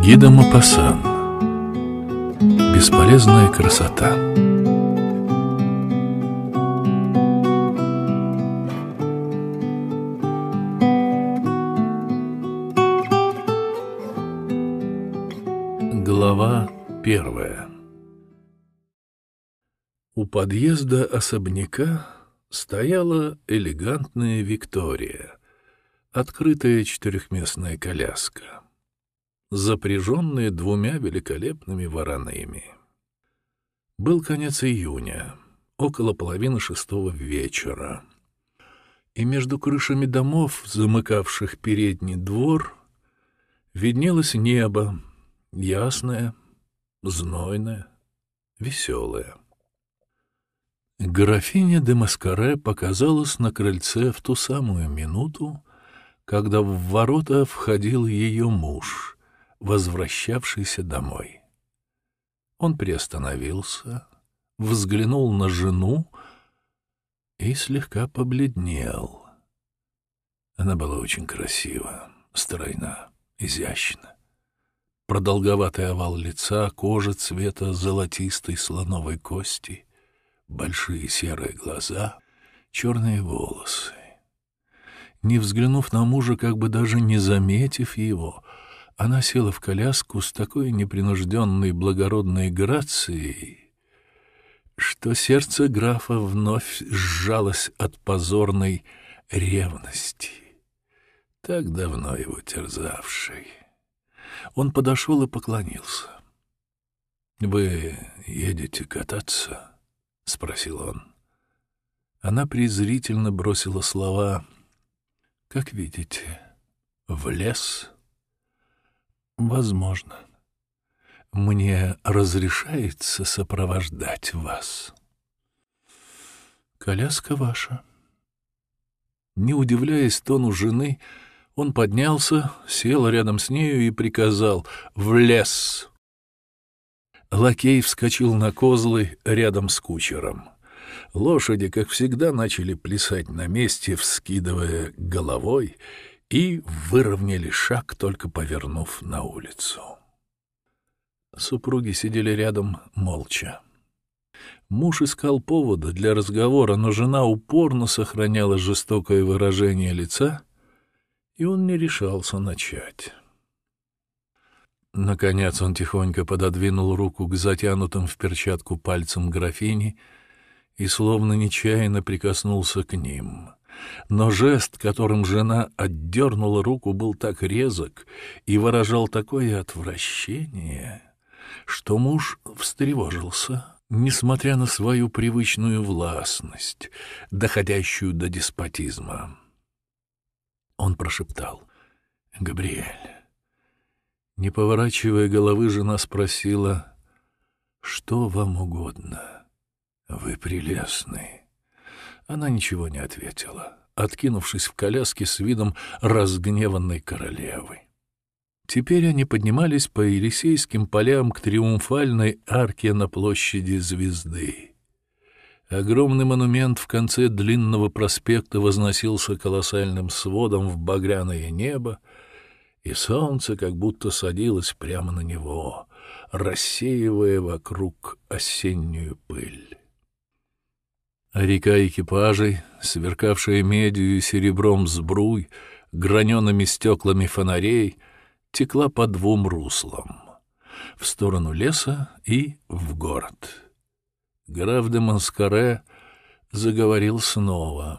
Гида Мопассан. Бесполезная красота. Глава 1. У подъезда особняка стояла элегантная Виктория, открытая четырехместная коляска, запряженная 2 великолепными вороными. Был конец июня, около 5:30 вечера, и между крышами домов, замыкавших передний двор, виднелось небо, ясное, знойное, веселое. Графиня де Маскаре показалась на крыльце в ту самую минуту, когда в ворота входил ее муж, возвращавшийся домой. Он приостановился, взглянул на жену и слегка побледнел. Она была очень красива, стройна, изящна. Продолговатый овал лица, кожа цвета золотистой слоновой кости, большие серые глаза, черные волосы. Не взглянув на мужа, как бы даже не заметив его, она села в коляску с такой непринужденной благородной грацией, что сердце графа вновь сжалось от позорной ревности, так давно его терзавшей. Он подошел и поклонился. «Вы едете кататься?» — спросил он. Она презрительно бросила слова: «Как видите, в лес?» «Возможно. Мне разрешается сопровождать вас?» «Коляска ваша». Не удивляясь тону жены, он поднялся, сел рядом с нею и приказал: «В лес!» Лакей вскочил на козлы рядом с кучером. Лошади, как всегда, начали плясать на месте, вскидывая головой, и выровняли шаг, только повернув на улицу. Супруги сидели рядом молча. Муж искал повода для разговора, но жена упорно сохраняла жестокое выражение лица, и он не решался начать. Наконец он тихонько пододвинул руку к затянутым в перчатку пальцам графини и словно нечаянно прикоснулся к ним. Но жест, которым жена отдернула руку, был так резок и выражал такое отвращение, что муж встревожился, несмотря на свою привычную властность, доходящую до деспотизма. Он прошептал: «Габриэль». Не поворачивая головы, жена спросила: «Что вам угодно? Вы прелестны». Она ничего не ответила, откинувшись в коляске с видом разгневанной королевы. Теперь они поднимались по Елисейским полям к триумфальной арке на площади Звезды. Огромный монумент в конце длинного проспекта возносился колоссальным сводом в багряное небо, и солнце как будто садилось прямо на него, рассеивая вокруг осеннюю пыль. А река экипажей, сверкавшая медью и серебром сбруй, гранеными стеклами фонарей, текла по 2 руслам — в сторону леса и в город. Граф де Маскаре заговорил снова: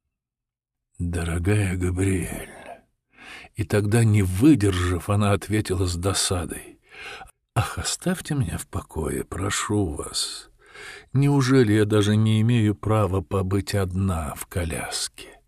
«Дорогая Габриэль». И тогда, не выдержав, она ответила с досадой: «Ах, оставьте меня в покое, прошу вас. Неужели я даже не имею права побыть одна в коляске?»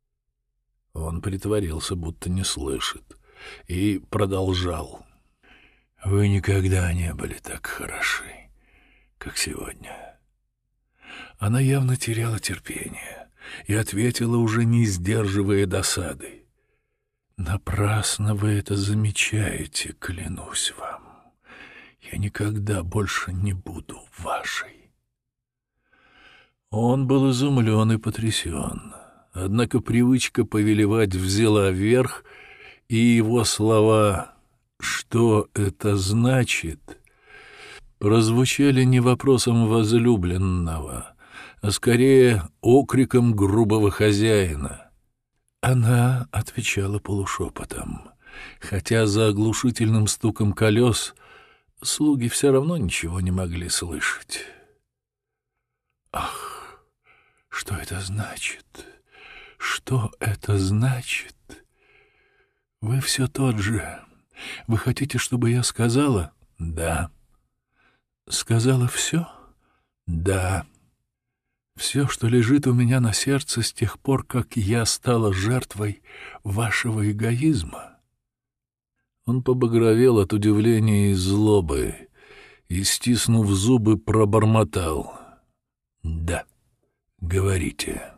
Он притворился, будто не слышит, и продолжал: «Вы никогда не были так хороши, как сегодня». Она явно теряла терпение и ответила, уже не сдерживая досады: «Напрасно вы это замечаете, клянусь вам. Я никогда больше не буду вашей». Он был изумлен и потрясен, однако привычка повелевать взяла верх, и его слова «Что это значит?» прозвучали не вопросом возлюбленного, а скорее окриком грубого хозяина. Она отвечала полушепотом, хотя за оглушительным стуком колес слуги все равно ничего не могли слышать. «Ах, что это значит? Что это значит? Вы все тот же. Вы хотите, чтобы я сказала?» «Да». «Сказала все?» «Да». «Все, что лежит у меня на сердце с тех пор, как я стала жертвой вашего эгоизма?» Он побагровел от удивления и злобы и, стиснув зубы, пробормотал: «Да, говорите».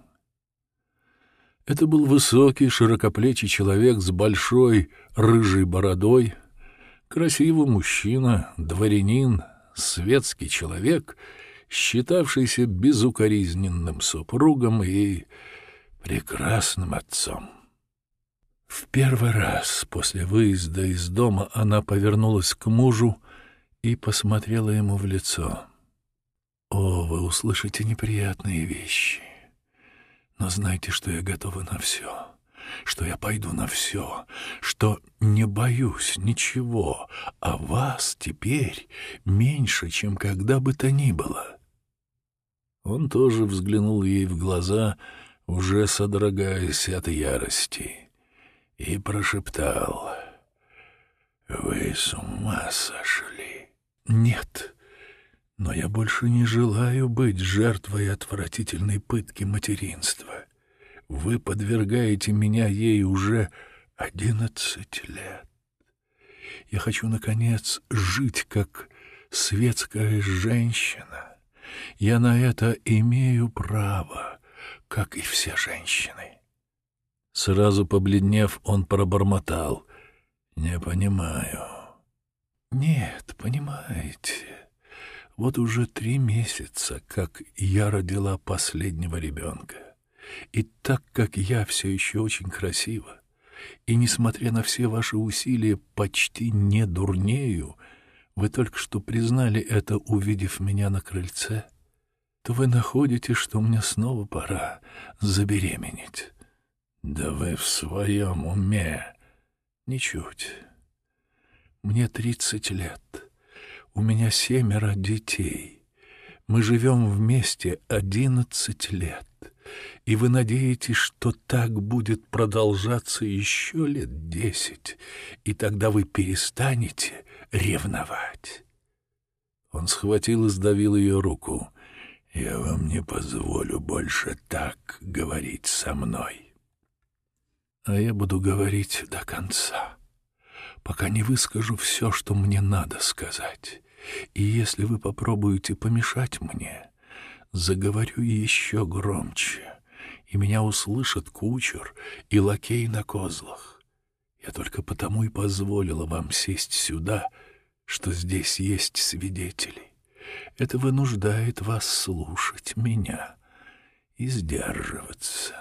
Это был высокий, широкоплечий человек с большой рыжей бородой, красивый мужчина, дворянин, светский человек, считавшийся безукоризненным супругом и прекрасным отцом. В первый раз после выезда из дома она повернулась к мужу и посмотрела ему в лицо. «О, вы услышите неприятные вещи, но знайте, что я готова на все, что я пойду на все, что не боюсь ничего, а вас теперь меньше, чем когда бы то ни было». Он тоже взглянул ей в глаза, уже содрогаясь от ярости, и прошептал: «Вы с ума сошли?» «Нет, но я больше не желаю быть жертвой отвратительной пытки материнства. Вы подвергаете меня ей уже 11 лет. Я хочу, наконец, жить как светская женщина. Я на это имею право, как и все женщины». Сразу побледнев, он пробормотал: «Не понимаю». «Нет, понимаете, вот уже 3 месяца, как я родила последнего ребенка. И так как я все еще очень красива, и, несмотря на все ваши усилия, почти не дурнею, вы только что признали это, увидев меня на крыльце, то вы находите, что мне снова пора забеременеть». «Да вы в своем уме?» «Ничуть. Мне 30 лет. У меня 7 детей. Мы живем вместе 11 лет. И вы надеетесь, что так будет продолжаться еще лет 10, и тогда вы перестанете ревновать?» Он схватил и сдавил ее руку. «Я вам не позволю больше так говорить со мной. А я буду говорить до конца, пока не выскажу все, что мне надо сказать. И если вы попробуете помешать мне, заговорю еще громче, и меня услышат кучер и лакей на козлах. Я только потому и позволила вам сесть сюда, что здесь есть свидетели. Это вынуждает вас слушать меня и сдерживаться.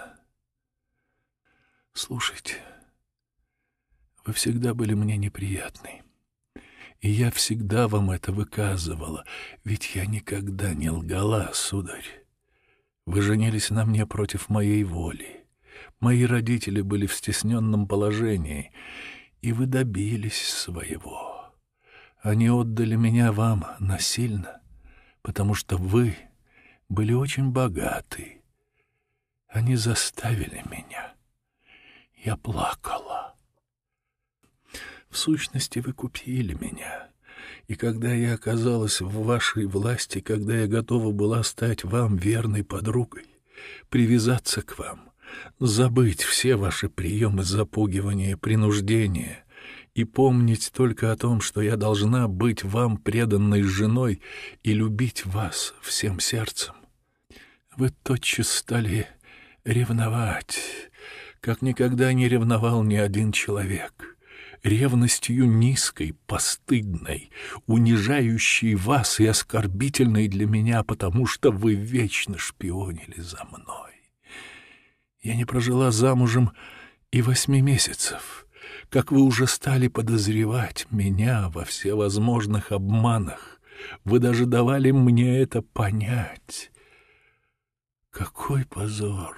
Слушайте, вы всегда были мне неприятны, и я всегда вам это выказывала, ведь я никогда не лгала, сударь. Вы женились на мне против моей воли. Мои родители были в стесненном положении, и вы добились своего. Они отдали меня вам насильно, потому что вы были очень богаты. Они заставили меня. Я плакала. В сущности, вы купили меня. И когда я оказалась в вашей власти, когда я готова была стать вам верной подругой, привязаться к вам, забыть все ваши приемы запугивания, принуждения и помнить только о том, что я должна быть вам преданной женой и любить вас всем сердцем, вы тотчас стали ревновать, как никогда не ревновал ни один человек, ревностью низкой, постыдной, унижающей вас и оскорбительной для меня, потому что вы вечно шпионили за мной. Я не прожила замужем и 8 месяцев, как вы уже стали подозревать меня во всевозможных обманах. Вы даже давали мне это понять. Какой позор!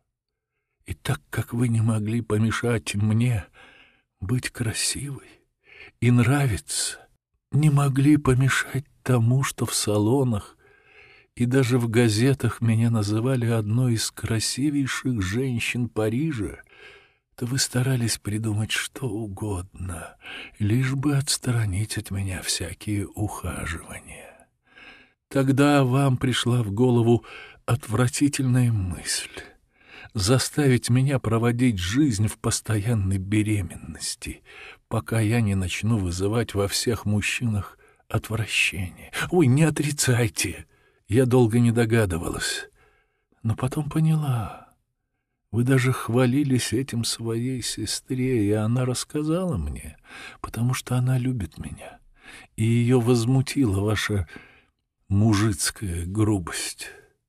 И так как вы не могли помешать мне быть красивой и нравиться, не могли помешать тому, что в салонах и даже в газетах меня называли одной из красивейших женщин Парижа, то вы старались придумать что угодно, лишь бы отстранить от меня всякие ухаживания. Тогда вам пришла в голову отвратительная мысль заставить меня проводить жизнь в постоянной беременности, пока я не начну вызывать во всех мужчинах отвращение. Ой, не отрицайте! Я долго не догадывалась, но потом поняла. Вы даже хвалились этим своей сестре, и она рассказала мне, потому что она любит меня, и ее возмутила ваша мужицкая грубость.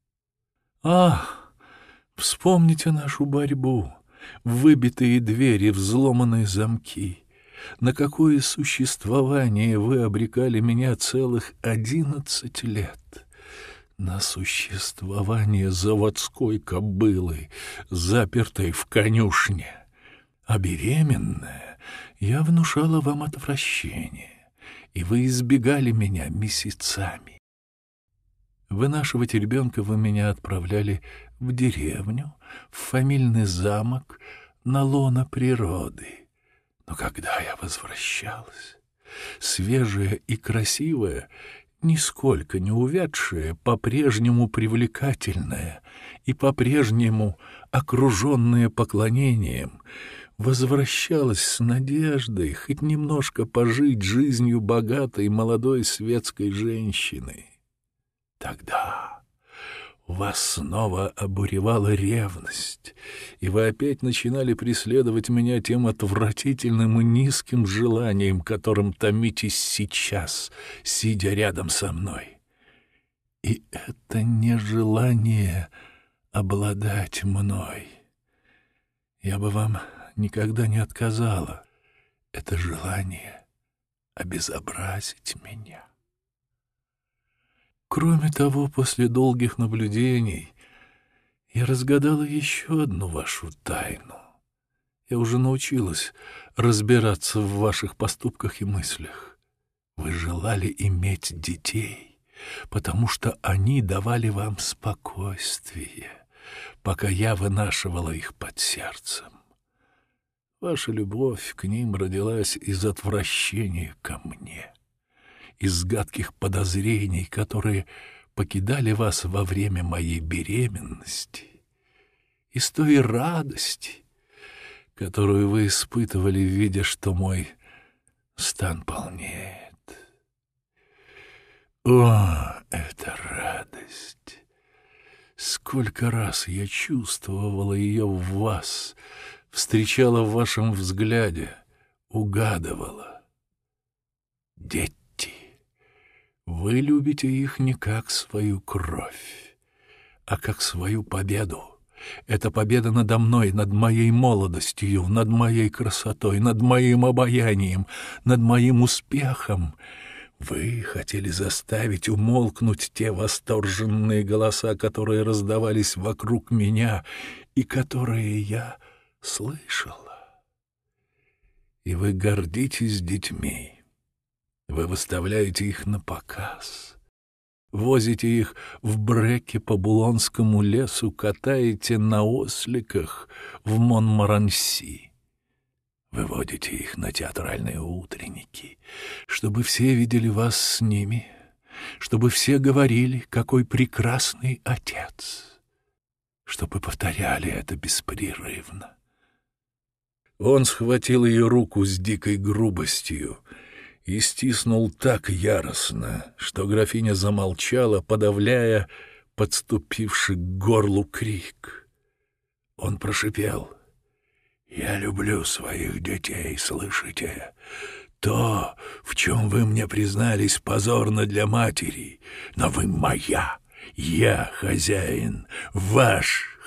Ах! Вспомните нашу борьбу, выбитые двери, взломанные замки. На какое существование вы обрекали меня целых 11 лет? На существование заводской кобылы, запертой в конюшне. А беременная я внушала вам отвращение, и вы избегали меня месяцами. Вынашивать ребенка вы меня отправляли в деревню, в фамильный замок, на лоно природы. Но когда я возвращалась, свежая и красивая, нисколько не увядшая, по-прежнему привлекательная и по-прежнему окруженная поклонением, возвращалась с надеждой хоть немножко пожить жизнью богатой молодой светской женщины. Тогда вас снова обуревала ревность, и вы опять начинали преследовать меня тем отвратительным и низким желанием, которым томитесь сейчас, сидя рядом со мной. И это не желание обладать мной. Я бы вам никогда не отказала. Это желание обезобразить меня. Кроме того, после долгих наблюдений я разгадала еще одну вашу тайну. Я уже научилась разбираться в ваших поступках и мыслях. Вы желали иметь детей, потому что они давали вам спокойствие, пока я вынашивала их под сердцем. Ваша любовь к ним родилась из отвращения ко мне, из гадких подозрений, которые покидали вас во время моей беременности, из той радости, которую вы испытывали, видя, что мой стан полнеет. О, эта радость! Сколько раз я чувствовала ее в вас, встречала в вашем взгляде, угадывала. Дети! Вы любите их не как свою кровь, а как свою победу. Это победа надо мной, над моей молодостью, над моей красотой, над моим обаянием, над моим успехом. Вы хотели заставить умолкнуть те восторженные голоса, которые раздавались вокруг меня и которые я слышала. И вы гордитесь детьми. Вы выставляете их на показ, возите их в бреке по Булонскому лесу, катаете на осликах в Монмаранси. Выводите их на театральные утренники, чтобы все видели вас с ними, чтобы все говорили, какой прекрасный отец, чтобы повторяли это беспрерывно. Он схватил ее руку с дикой грубостью и стиснул так яростно, что графиня замолчала, подавляя подступивший к горлу крик. Он прошипел: «Я люблю своих детей, слышите? То, в чем вы мне признались, позорно для матери, но вы моя, я хозяин, ваш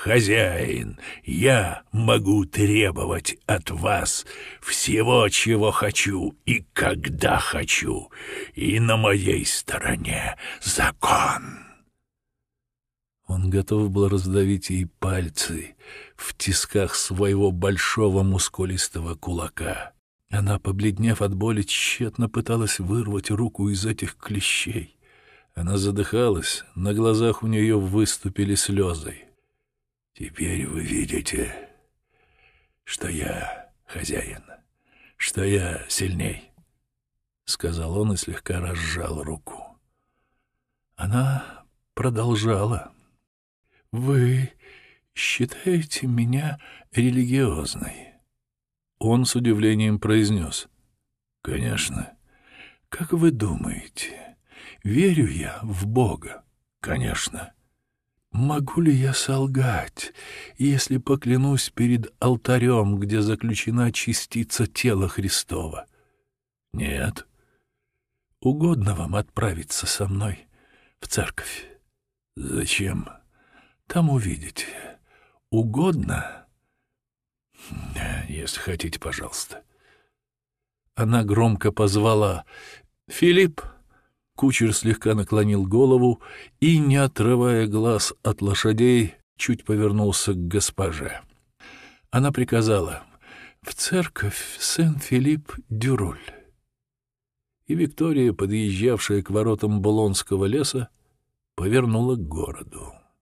«Хозяин, я могу требовать от вас всего, чего хочу и когда хочу, и на моей стороне закон». Он готов был раздавить ей пальцы в тисках своего большого мускулистого кулака. Она, побледнев от боли, тщетно пыталась вырвать руку из этих клещей. Она задыхалась, на глазах у нее выступили слезы. «Теперь вы видите, что я хозяин, что я сильней», — сказал он и слегка разжал руку. Она продолжала. «Вы считаете меня религиозной?» Он с удивлением произнес. «Конечно». «Как вы думаете, верю я в Бога?» «Конечно». «Могу ли я солгать, если поклянусь перед алтарем, где заключена частица тела Христова?» «Нет». «Угодно вам отправиться со мной в церковь?» «Зачем?» «Там увидите. Угодно?» «Если хотите, пожалуйста». Она громко позвала: «Филипп!» Кучер слегка наклонил голову и, не отрывая глаз от лошадей, чуть повернулся к госпоже. Она приказала: «В церковь Сен-Филипп-дю-Руль». И Виктория, подъезжавшая к воротам Булонского леса, повернула к городу.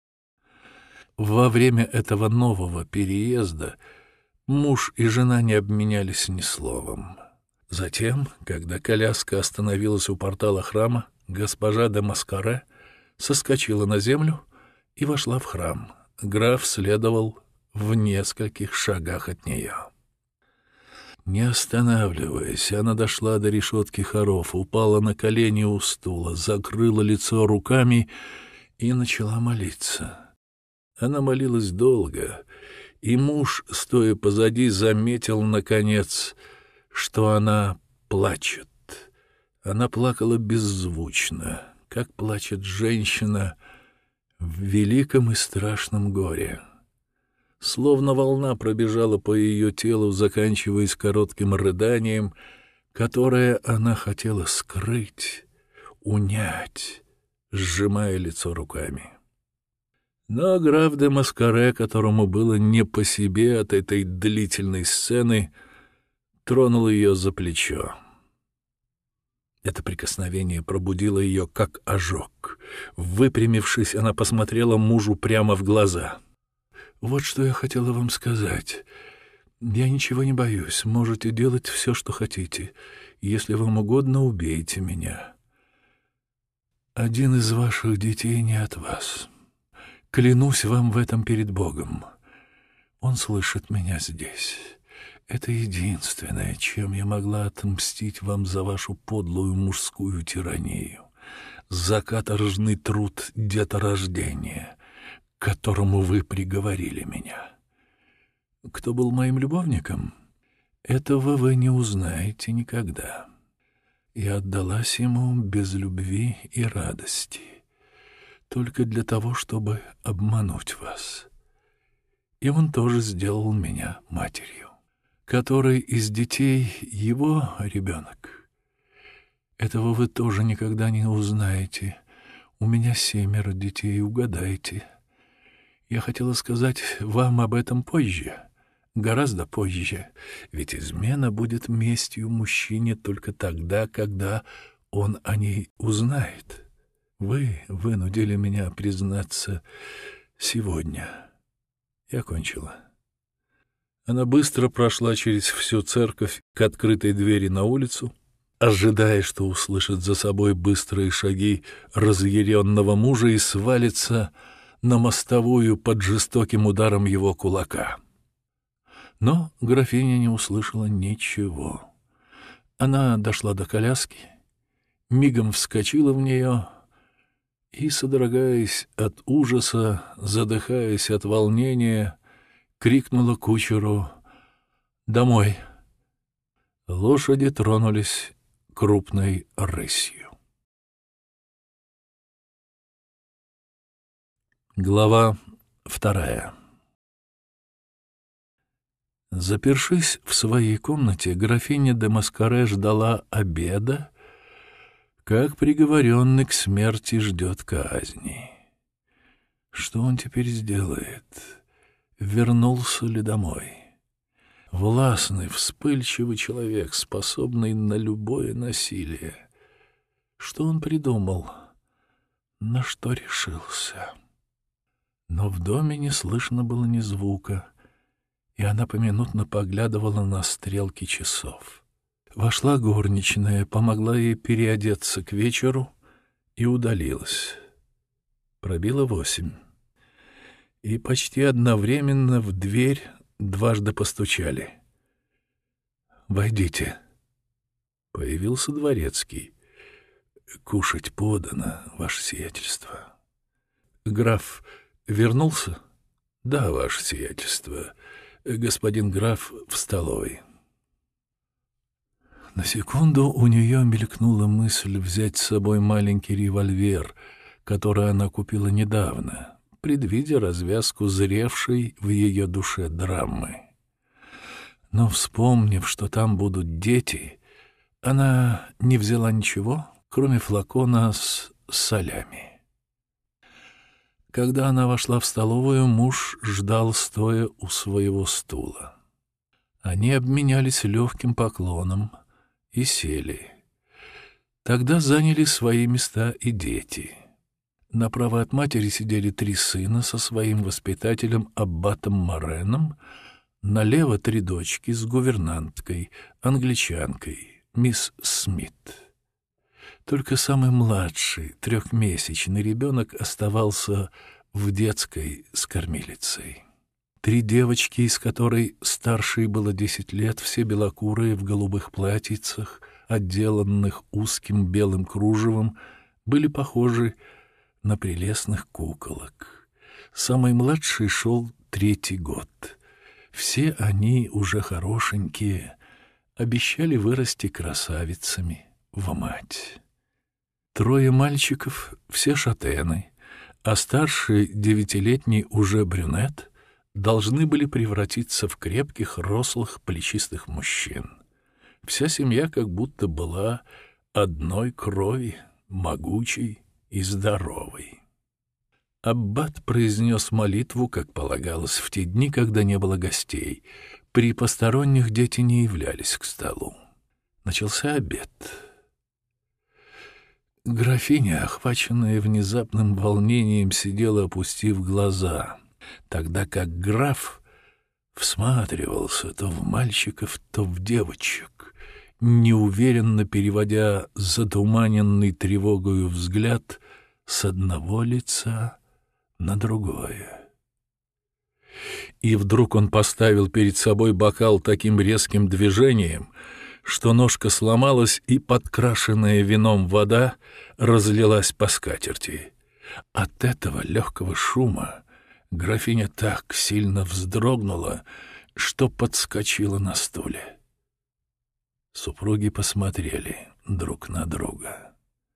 Во время этого нового переезда муж и жена не обменялись ни словом. Затем, когда коляска остановилась у портала храма, госпожа де Маскаре соскочила на землю и вошла в храм. Граф следовал в нескольких шагах от нее. Не останавливаясь, она дошла до решетки хоров, упала на колени у стула, закрыла лицо руками и начала молиться. Она молилась долго, и муж, стоя позади, заметил, наконец, что она плачет. Она плакала беззвучно, как плачет женщина в великом и страшном горе. Словно волна пробежала по ее телу, заканчиваясь коротким рыданием, которое она хотела скрыть, унять, сжимая лицо руками. Но граф де Маскаре, которому было не по себе от этой длительной сцены, тронул ее за плечо. Это прикосновение пробудило ее, как ожог. Выпрямившись, она посмотрела мужу прямо в глаза. «Вот что я хотела вам сказать. Я ничего не боюсь. Можете делать все, что хотите. Если вам угодно, убейте меня. Один из ваших детей не от вас. Клянусь вам в этом перед Богом. Он слышит меня здесь. Это единственное, чем я могла отмстить вам за вашу подлую мужскую тиранию, за каторжный труд деторождения, к которому вы приговорили меня. Кто был моим любовником? Этого вы не узнаете никогда. Я отдалась ему без любви и радости, только для того, чтобы обмануть вас. И он тоже сделал меня матерью. Который из детей его ребенок? Этого вы тоже никогда не узнаете. У меня 7 детей, угадайте. Я хотела сказать вам об этом позже, гораздо позже, ведь измена будет местью мужчине только тогда, когда он о ней узнает. Вы вынудили меня признаться сегодня. Я кончила». Она быстро прошла через всю церковь к открытой двери на улицу, ожидая, что услышит за собой быстрые шаги разъяренного мужа и свалится на мостовую под жестоким ударом его кулака. Но графиня не услышала ничего. Она дошла до коляски, мигом вскочила в нее и, содрогаясь от ужаса, задыхаясь от волнения, крикнула кучеру: «Домой!». Лошади тронулись крупной рысью. Глава 2. Запершись в своей комнате, графиня де Маскаре ждала обеда, как приговоренный к смерти ждет казни. Что он теперь сделает? Вернулся ли домой? Властный, вспыльчивый человек, способный на любое насилие. Что он придумал? На что решился? Но в доме не слышно было ни звука, и она поминутно поглядывала на стрелки часов. Вошла горничная, помогла ей переодеться к вечеру и удалилась. Пробило 8. И почти одновременно в дверь дважды постучали. «Войдите». Появился дворецкий. «Кушать подано, ваше сиятельство». «Граф вернулся?» «Да, ваше сиятельство. Господин граф в столовой». На секунду у нее мелькнула мысль взять с собой маленький револьвер, который она купила недавно, предвидя развязку зревшей в ее душе драмы. Но, вспомнив, что там будут дети, она не взяла ничего, кроме флакона с солями. Когда она вошла в столовую, муж ждал, стоя у своего стула. Они обменялись легким поклоном и сели. Тогда заняли свои места и дети. Направо от матери сидели 3 сына со своим воспитателем аббатом Мореном, налево 3 дочки с гувернанткой, англичанкой, мисс Смит. Только самый младший, 3-месячный ребенок оставался в детской с кормилицей. 3 девочки, из которой старшей было 10 лет, все белокурые в голубых платьицах, отделанных узким белым кружевом, были похожи на прелестных куколок. Самый младший шел 3-й год. Все они, уже хорошенькие, обещали вырасти красавицами в мать. 3 мальчиков, все шатены, а старший 9-летний уже брюнет должны были превратиться в крепких, рослых, плечистых мужчин. Вся семья как будто была одной крови, могучей и здоровой. Аббат произнес молитву, как полагалось в те дни, когда не было гостей. При посторонних дети не являлись к столу. Начался обед. Графиня, охваченная внезапным волнением, сидела, опустив глаза, тогда как граф всматривался то в мальчиков, то в девочек, неуверенно переводя затуманенный тревогою взгляд с одного лица на другое. И вдруг он поставил перед собой бокал таким резким движением, что ножка сломалась, и подкрашенная вином вода разлилась по скатерти. От этого легкого шума графиня так сильно вздрогнула, что подскочила на стуле. Супруги посмотрели друг на друга.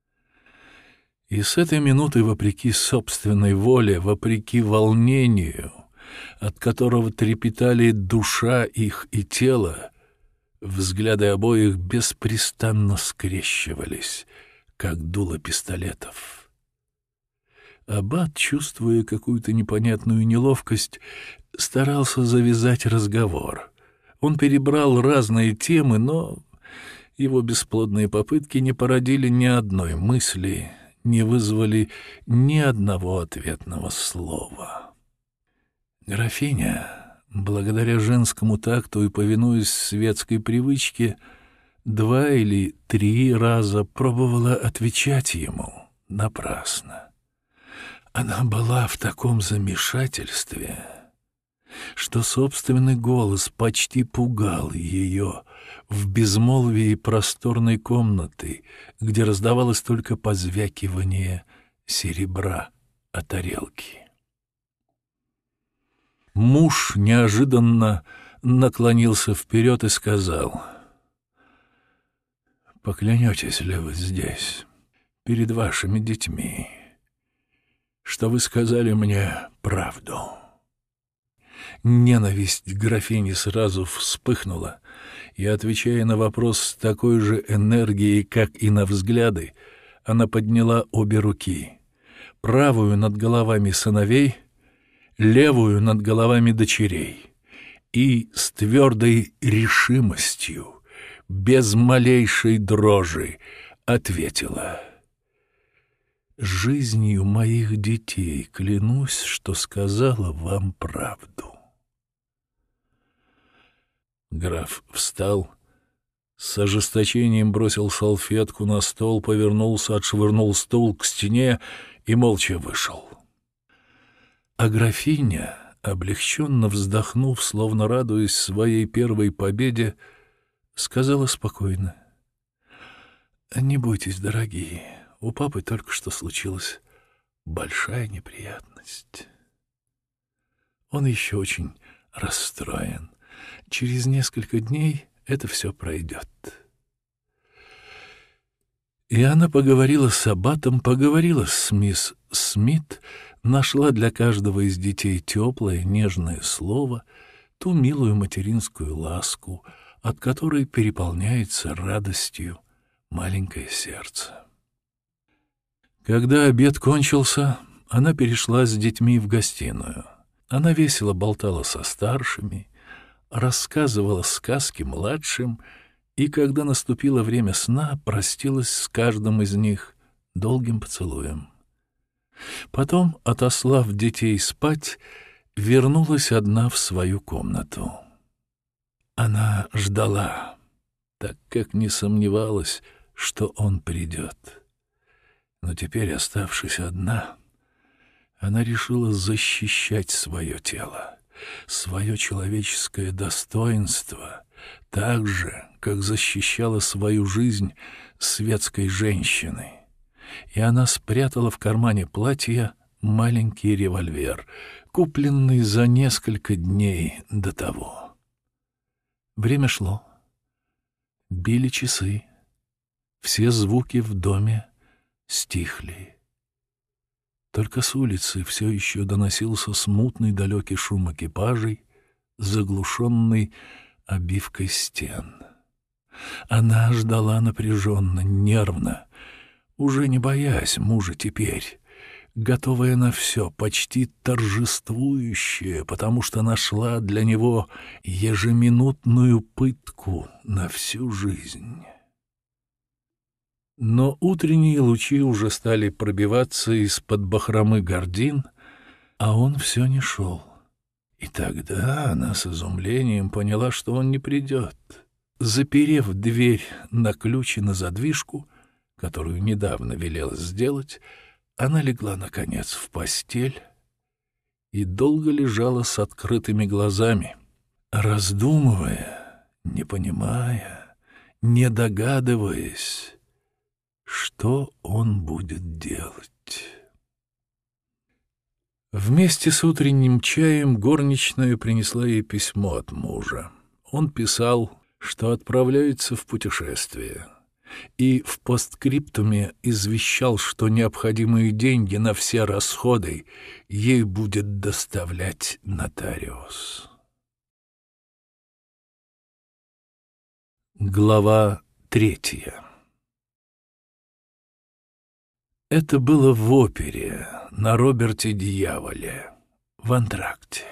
И с этой минуты, вопреки собственной воле, вопреки волнению, от которого трепетали душа их и тело, взгляды обоих беспрестанно скрещивались, как дуло пистолетов. Аббат, чувствуя какую-то непонятную неловкость, старался завязать разговор. Он перебрал разные темы, но его бесплодные попытки не породили ни одной мысли, не вызвали ни одного ответного слова. Графиня, благодаря женскому такту и повинуясь светской привычке, 2 или 3 раза пробовала отвечать ему напрасно. Она была в таком замешательстве, что собственный голос почти пугал ее в безмолвии просторной комнаты, где раздавалось только позвякивание серебра о тарелки. Муж неожиданно наклонился вперед и сказал: «Поклянетесь ли вы здесь, перед вашими детьми, что вы сказали мне правду?» Ненависть графини сразу вспыхнула, и, отвечая на вопрос с такой же энергией, как и на взгляды, она подняла обе руки, правую над головами сыновей, левую над головами дочерей, и с твердой решимостью, без малейшей дрожи, ответила: «Жизнью моих детей клянусь, что сказала вам правду». Граф встал, с ожесточением бросил салфетку на стол, повернулся, отшвырнул стул к стене и молча вышел. А графиня, облегченно вздохнув, словно радуясь своей первой победе, сказала спокойно: «Не бойтесь, дорогие, у папы только что случилась большая неприятность. Он еще очень расстроен. Через несколько дней это все пройдет». И она поговорила с аббатом, поговорила с мисс Смит, нашла для каждого из детей теплое, нежное слово, ту милую материнскую ласку, от которой переполняется радостью маленькое сердце. Когда обед кончился, она перешла с детьми в гостиную. Она весело болтала со старшими, рассказывала сказки младшим, и, когда наступило время сна, простилась с каждым из них долгим поцелуем. Потом, отослав детей спать, вернулась одна в свою комнату. Она ждала, так как не сомневалась, что он придет. Но теперь, оставшись одна, она решила защищать свое тело, свое человеческое достоинство, так же, как защищала свою жизнь светской женщины. И она спрятала в кармане платья маленький револьвер, купленный за несколько дней до того. Время шло. Били часы. Все звуки в доме стихли. Только с улицы все еще доносился смутный далекий шум экипажей, заглушенный обивкой стен. Она ждала напряженно, нервно, уже не боясь мужа теперь, готовая на все, почти торжествующая, потому что нашла для него ежеминутную пытку на всю жизнь. Но утренние лучи уже стали пробиваться из-под бахромы гардин, а он все не шел. И тогда она с изумлением поняла, что он не придет. Заперев дверь на ключ и на задвижку, которую недавно велела сделать, она легла, наконец, в постель и долго лежала с открытыми глазами, раздумывая, не понимая, не догадываясь, что он будет делать. Вместе с утренним чаем горничная принесла ей письмо от мужа. Он писал, что отправляется в путешествие, и в постскриптуме извещал, что необходимые деньги на все расходы ей будет доставлять нотариус. Глава 3. Это было в опере на Роберте Дьяволе в антракте.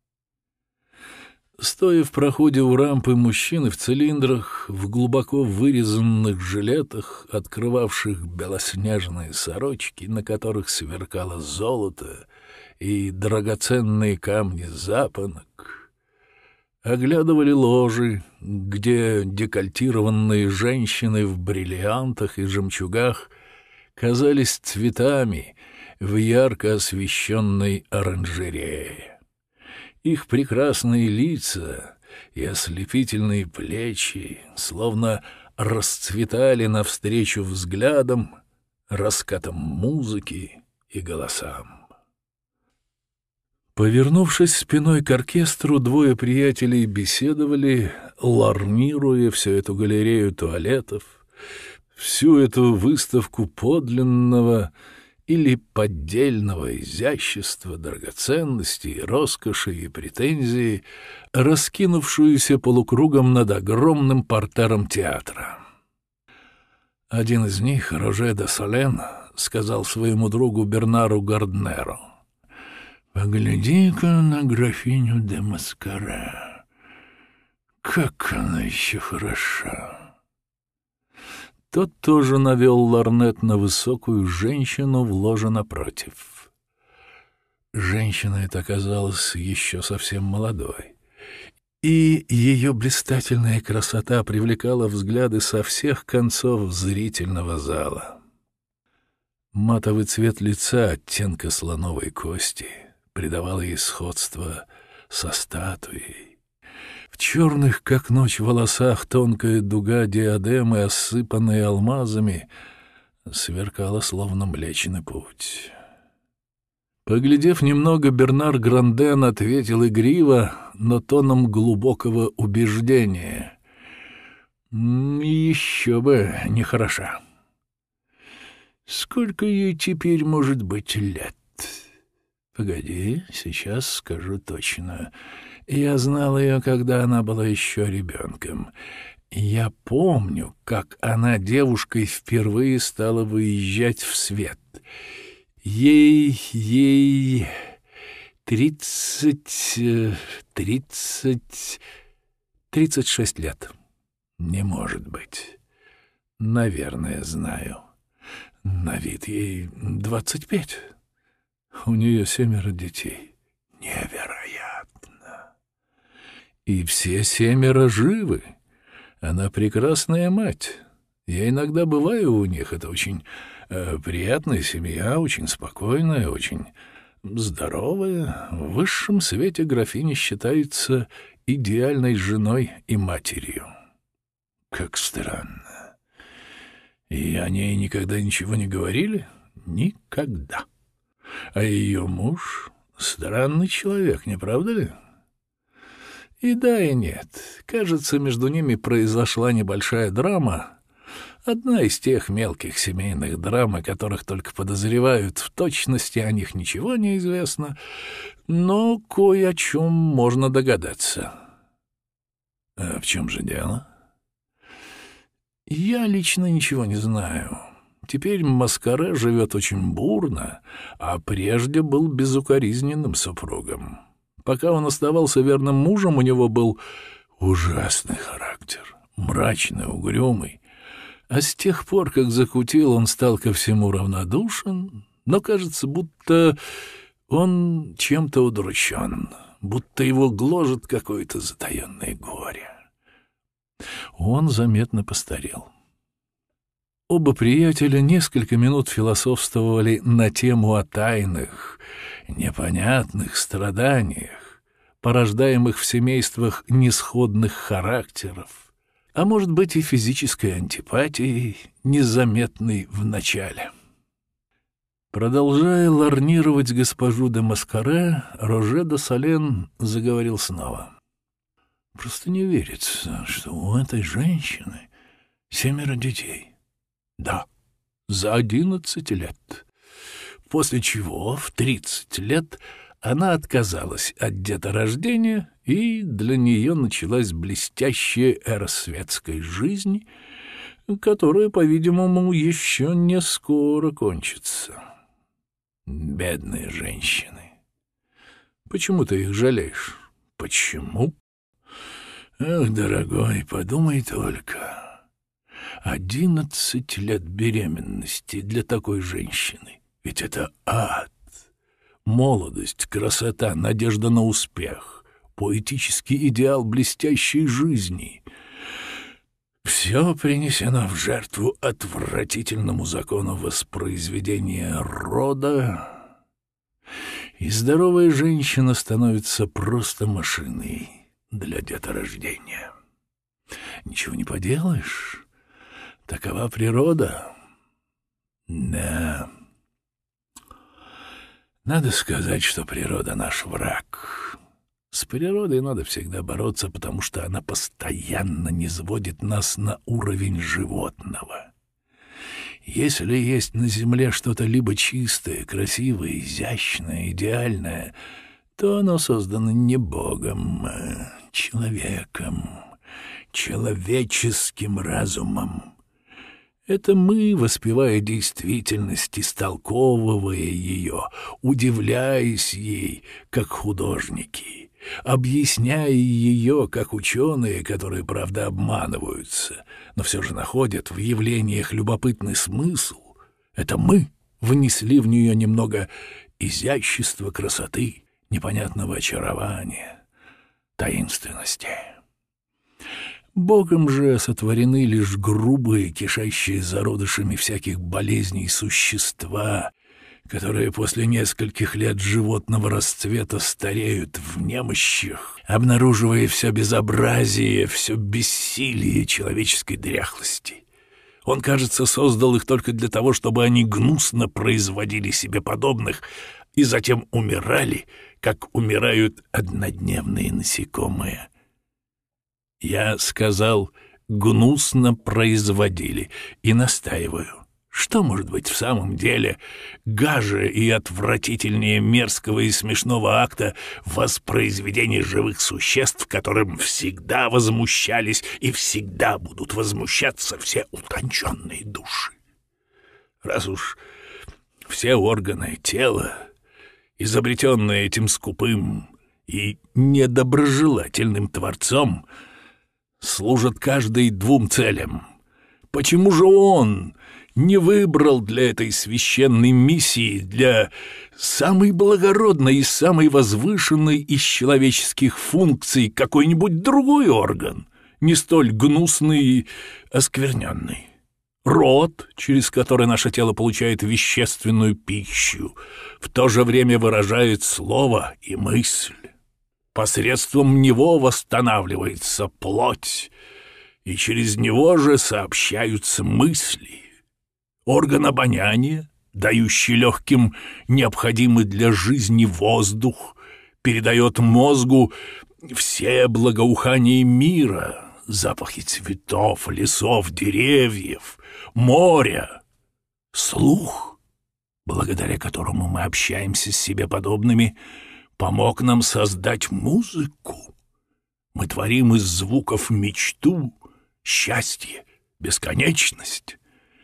Стоя в проходе у рампы, мужчины в цилиндрах, в глубоко вырезанных жилетах, открывавших белоснежные сорочки, на которых сверкало золото и драгоценные камни запонок, оглядывали ложи, где декольтированные женщины в бриллиантах и жемчугах казались цветами в ярко освещенной оранжерее. Их прекрасные лица и ослепительные плечи словно расцветали навстречу взглядам, раскатам музыки и голосам. Повернувшись спиной к оркестру, двое приятелей беседовали, ларнируя всю эту галерею туалетов, всю эту выставку подлинного или поддельного изящества, драгоценностей, роскоши и претензии, раскинувшуюся полукругом над огромным партером театра. Один из них, Роже де Солен, сказал своему другу Бернару Гарднеру: «Погляди-ка на графиню де Маскаре. Как она еще хороша!» Тот тоже навел лорнет на высокую женщину в ложе напротив. Женщина эта оказалась еще совсем молодой, и ее блистательная красота привлекала взгляды со всех концов зрительного зала. Матовый цвет лица оттенка слоновой кости придавал ей сходство со статуей. В черных, как ночь, волосах тонкая дуга диадемы, осыпанная алмазами, сверкала, словно Млечный Путь. Поглядев немного, Бернар Гранден ответил игриво, но тоном глубокого убеждения: «Еще бы не хороша. Сколько ей теперь может быть лет? Погоди, сейчас скажу точно. Я знал ее, когда она была еще ребенком. Я помню, как она девушкой впервые стала выезжать в свет. Ей 36 лет. Не может быть. Наверное, знаю. На вид ей 25. У нее 7 детей. Невероятно. И все 7 живы. Она прекрасная мать. Я иногда бываю у них. Это очень приятная семья, очень спокойная, очень здоровая. В высшем свете графиня считается идеальной женой и матерью. Как странно. И о ней никогда ничего не говорили? Никогда. А ее муж — странный человек, не правда ли? И да, и нет. Кажется, между ними произошла небольшая драма. Одна из тех мелких семейных драм, о которых только подозревают, в точности о них ничего не известно, но кое о чем можно догадаться. А в чем же дело? Я лично ничего не знаю. Теперь Маскаре живет очень бурно, а прежде был безукоризненным супругом. Пока он оставался верным мужем, у него был ужасный характер, мрачный, угрюмый. А с тех пор, как закутил, он стал ко всему равнодушен, но кажется, будто он чем-то удручен, будто его гложет какое-то затаенное горе. Он заметно постарел. Оба приятеля несколько минут философствовали на тему о тайных, непонятных страданиях, порождаемых в семействах несходных характеров, а может быть и физической антипатией, незаметной в начале. Продолжая лорнировать госпожу де Маскаре, Роже де Солен заговорил снова. «Просто не верится, что у этой женщины 7 детей. Да, за 11 лет. После чего в 30 лет она отказалась от деторождения, и для нее началась блестящая эра светской жизни, которая, по-видимому, еще не скоро кончится. Бедные женщины. Почему ты их жалеешь? Почему? Ах, дорогой, подумай только. 11 лет беременности для такой женщины. Ведь это ад. Молодость, красота, надежда на успех, поэтический идеал блестящей жизни. Все принесено в жертву отвратительному закону воспроизведения рода, и здоровая женщина становится просто машиной для деторождения. Ничего не поделаешь, такова природа. Да. Надо сказать, что природа наш враг. С природой надо всегда бороться, потому что она постоянно низводит нас на уровень животного. И Если есть на земле что-то либо чистое, красивое, изящное, идеальное, то оно создано не Богом, а человеком, человеческим разумом. Это мы, воспевая действительность, истолковывая ее, удивляясь ей, как художники, объясняя ее, как ученые, которые, правда, обманываются, но все же находят в явлениях любопытный смысл. Это мы внесли в нее немного изящества, красоты, непонятного очарования, таинственности. Богом же сотворены лишь грубые, кишащие зародышами всяких болезней существа, которые после нескольких лет животного расцвета стареют в немощах, обнаруживая все безобразие, все бессилие человеческой дряхлости. Он, кажется, создал их только для того, чтобы они гнусно производили себе подобных и затем умирали, как умирают однодневные насекомые. Я сказал, гнусно производили, и настаиваю. Что может быть в самом деле гаже и отвратительнее мерзкого и смешного акта воспроизведения живых существ, которым всегда возмущались и всегда будут возмущаться все утонченные души? Раз уж все органы тела, изобретенные этим скупым и недоброжелательным творцом, служат каждый двум целям, почему же он не выбрал для этой священной миссии, для самой благородной и самой возвышенной из человеческих функций какой-нибудь другой орган, не столь гнусный и оскверненный? Рот, через который наше тело получает вещественную пищу, в то же время выражает слово и мысль. Посредством него восстанавливается плоть, и через него же сообщаются мысли. Орган обоняния, дающий легким необходимый для жизни воздух, передает мозгу все благоухания мира, запахи цветов, лесов, деревьев, моря. Слух, благодаря которому мы общаемся с себе подобными, помог нам создать музыку. Мы творим из звуков мечту, счастье, бесконечность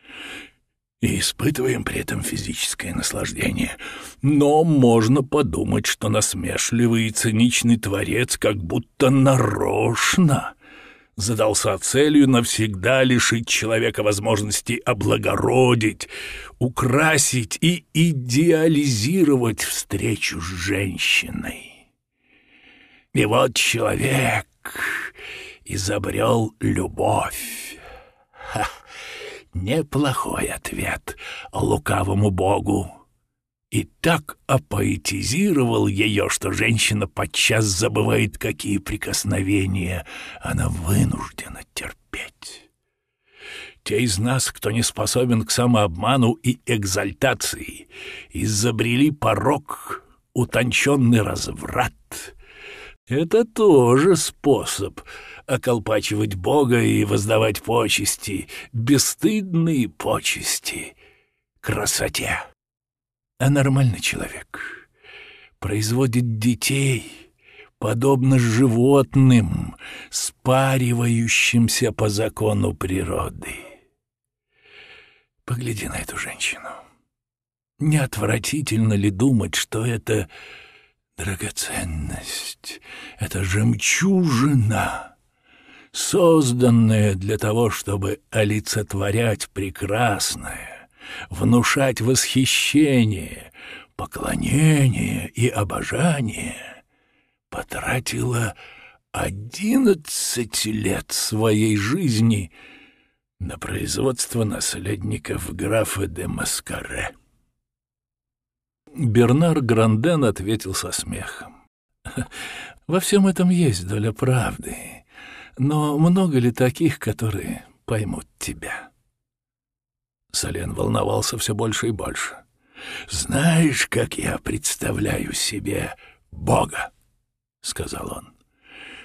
и испытываем при этом физическое наслаждение. Но можно подумать, что насмешливый и циничный творец как будто нарочно задался целью навсегда лишить человека возможности облагородить, украсить и идеализировать встречу с женщиной. И вот человек изобрел любовь. Неплохой ответ лукавому богу. И так апоэтизировал ее, что женщина подчас забывает, какие прикосновения она вынуждена терпеть. Те из нас, кто не способен к самообману и экзальтации, изобрели порок, утонченный разврат. Это тоже способ околпачивать Бога и воздавать почести, бесстыдные почести, красоте. А нормальный человек производит детей, подобно животным, спаривающимся по закону природы. Погляди на эту женщину. Не отвратительно ли думать, что это драгоценность, это жемчужина, созданная для того, чтобы олицетворять прекрасное, внушать восхищение, поклонение и обожание, потратила 11 лет своей жизни на производство наследников графа де Маскаре. Бернар Гранден ответил со смехом. «Во всем этом есть доля правды, но много ли таких, которые поймут тебя?» Солен волновался все больше и больше. «Знаешь, как я представляю себе Бога?» — сказал он.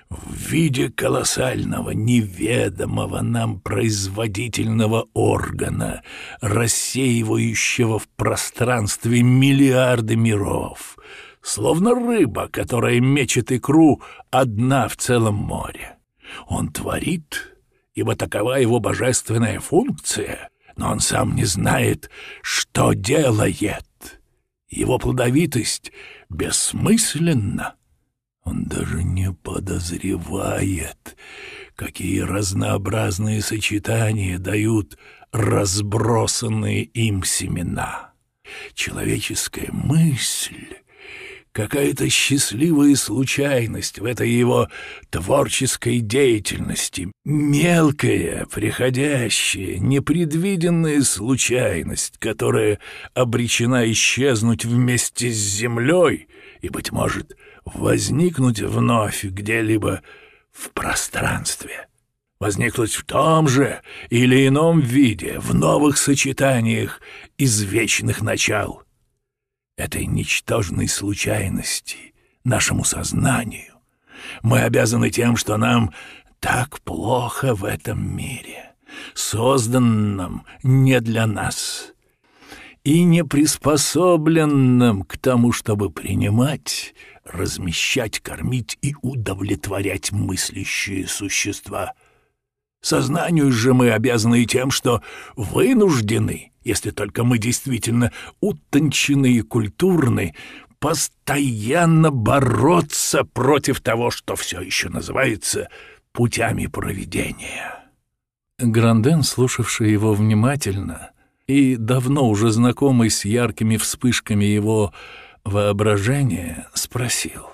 в виде колоссального, неведомого нам производительного органа, рассеивающего в пространстве миллиарды миров, словно рыба, которая мечет икру одна в целом море. Он творит, ибо такова его божественная функция, но он сам не знает, что делает. Его плодовитость бессмысленна. Он даже не подозревает, какие разнообразные сочетания дают разбросанные им семена. Человеческая мысль — какая-то счастливая случайность в этой его творческой деятельности, мелкая, приходящая, непредвиденная случайность, которая обречена исчезнуть вместе с землей и, быть может, возникнуть вновь где-либо в пространстве, возникнуть в том же или ином виде, в новых сочетаниях из вечных начал. Этой ничтожной случайности, нашему сознанию, мы обязаны тем, что нам так плохо в этом мире, созданном не для нас и не приспособленном к тому, чтобы принимать, размещать, кормить и удовлетворять мыслящие существа. Сознанию же мы обязаны и тем, что вынуждены, если только мы действительно утончены и культурны, постоянно бороться против того, что все еще называется путями провидения. Гранден, слушавший его внимательно и давно уже знакомый с яркими вспышками его воображения, спросил: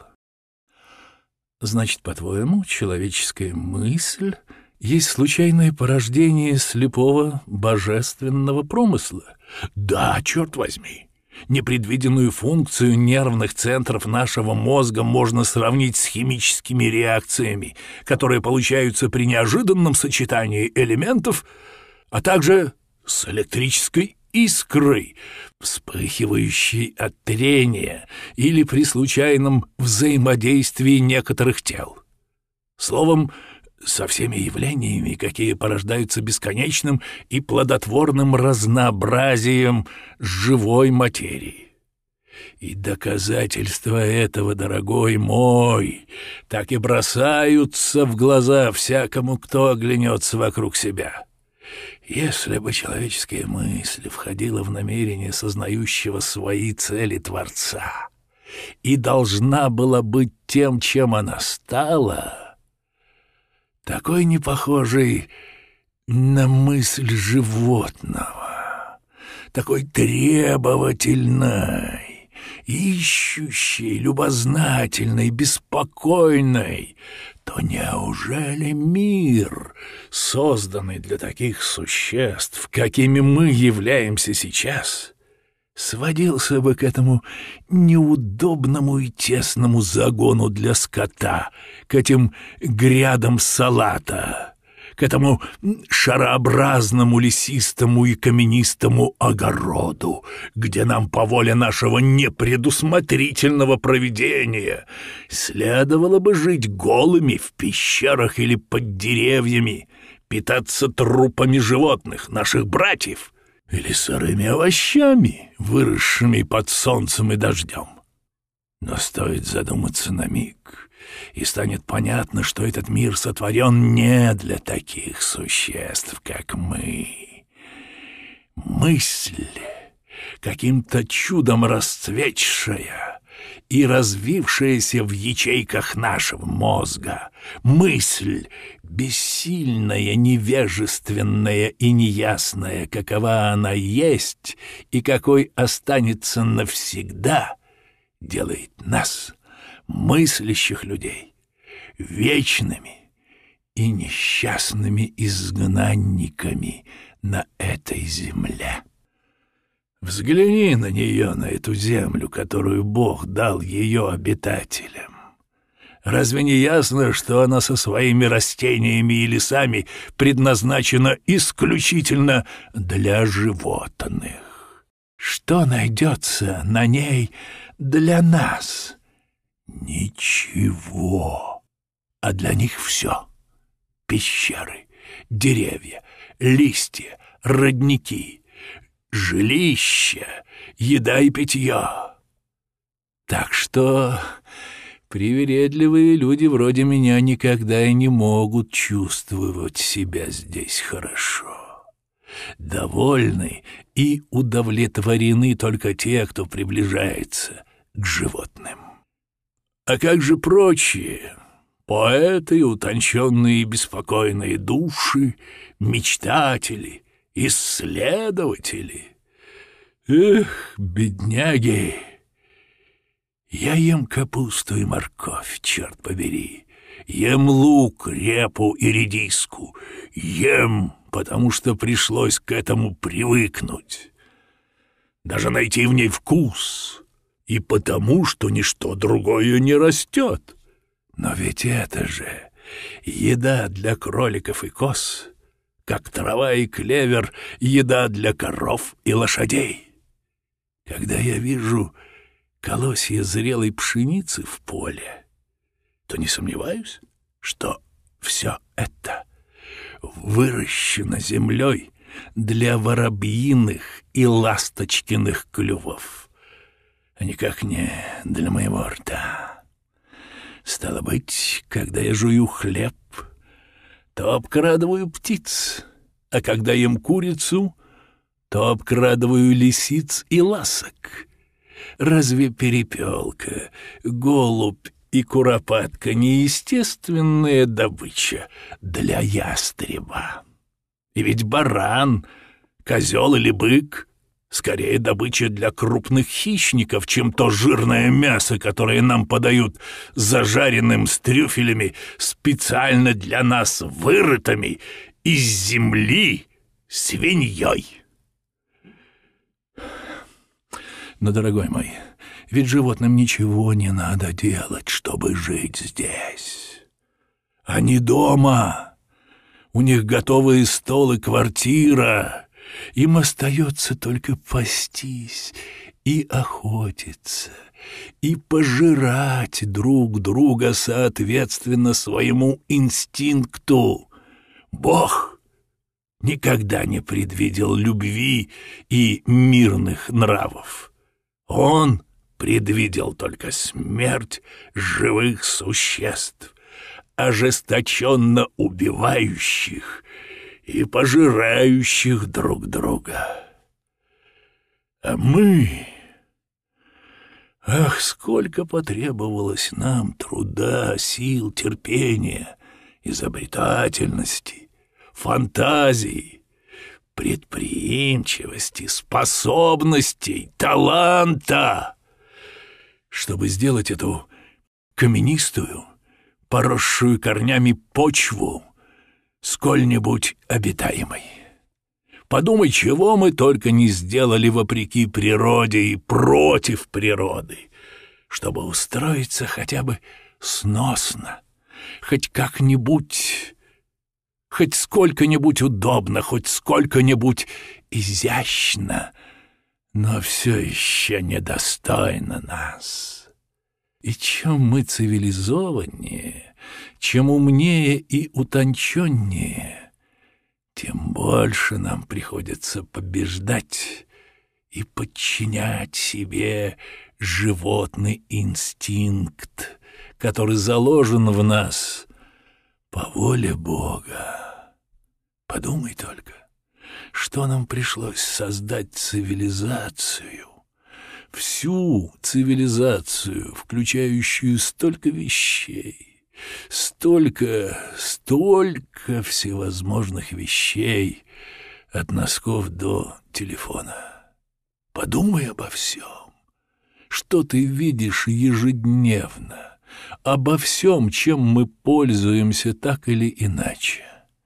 «Значит, по-твоему, человеческая мысль есть случайное порождение слепого божественного промысла?» «Да, черт возьми! Непредвиденную функцию нервных центров нашего мозга можно сравнить с химическими реакциями, которые получаются при неожиданном сочетании элементов, а также с электрической искрой, вспыхивающей от трения или при случайном взаимодействии некоторых тел. Словом, со всеми явлениями, какие порождаются бесконечным и плодотворным разнообразием живой материи. И доказательства этого, дорогой мой, так и бросаются в глаза всякому, кто оглянется вокруг себя. Если бы человеческая мысль входила в намерение сознающего свои цели Творца и должна была быть тем, чем она стала, такой не похожий на мысль животного, такой требовательной, ищущей, любознательной, беспокойной, то неужели мир, созданный для таких существ, какими мы являемся сейчас, сводился бы к этому неудобному и тесному загону для скота, к этим грядам салата, к этому шарообразному лесистому и каменистому огороду, где нам по воле нашего непредусмотрительного провидения следовало бы жить голыми в пещерах или под деревьями, питаться трупами животных, наших братьев, или сырыми овощами, выросшими под солнцем и дождем. Но стоит задуматься на миг, и станет понятно, что этот мир сотворен не для таких существ, как мы. Мысль, каким-то чудом расцветшая и развившаяся в ячейках нашего мозга, мысль, бессильная, невежественная и неясная, какова она есть и какой останется навсегда, делает нас, мыслящих людей, вечными и несчастными изгнанниками на этой земле. Взгляни на нее, на эту землю, которую Бог дал ее обитателям. Разве не ясно, что она со своими растениями и лесами предназначена исключительно для животных? Что найдется на ней для нас? Ничего. а для них все — пещеры, деревья, листья, родники, жилища, еда и питье. Так что привередливые люди вроде меня никогда и не могут чувствовать себя здесь хорошо. Довольны и удовлетворены только те, кто приближается к животным. А как же прочие? Поэты, утонченные и беспокойные души, мечтатели, исследователи. Эх, бедняги! Я ем капусту и морковь, черт побери. Ем лук, репу и редиску. Ем, потому что пришлось к этому привыкнуть. Даже найти в ней вкус. И потому, что ничто другое не растет. Но ведь это же еда для кроликов и коз, как трава и клевер, еда для коров и лошадей. Когда я вижу колосья зрелой пшеницы в поле, то не сомневаюсь, что все это выращено землей для воробьиных и ласточкиных клювов, а никак не для моего рта. Стало быть, когда я жую хлеб, то обкрадываю птиц, а когда ем курицу, то обкрадываю лисиц и ласок. Разве перепелка, голубь и куропатка не естественная добыча для ястреба? И ведь баран, козел или бык скорее добыча для крупных хищников, чем то жирное мясо, которое нам подают зажаренным с трюфелями, специально для нас вырытыми из земли свиньей. Но, дорогой мой, ведь животным ничего не надо делать, чтобы жить здесь. Они дома, у них готовые стол и квартира. Им остается только пастись и охотиться, и пожирать друг друга соответственно своему инстинкту. Бог никогда не предвидел любви и мирных нравов. Он предвидел только смерть живых существ, ожесточенно убивающих и пожирающих друг друга. А мы... Ах, сколько потребовалось нам труда, сил, терпения, изобретательности, фантазии, предприимчивости, способностей, таланта, чтобы сделать эту каменистую, поросшую корнями почву сколь-нибудь обитаемой. Подумай, чего мы только не сделали вопреки природе и против природы, чтобы устроиться хотя бы сносно, хоть как-нибудь, хоть сколько-нибудь удобно, хоть сколько-нибудь изящно, но все еще недостойно нас. И чем мы цивилизованнее, чем умнее и утонченнее, тем больше нам приходится побеждать и подчинять себе животный инстинкт, который заложен в нас по воле Бога. Подумай только, что нам пришлось создать цивилизацию, всю цивилизацию, включающую столько вещей, столько всевозможных вещей, от носков до телефона. Подумай обо всем, что ты видишь ежедневно, обо всем, чем мы пользуемся так или иначе.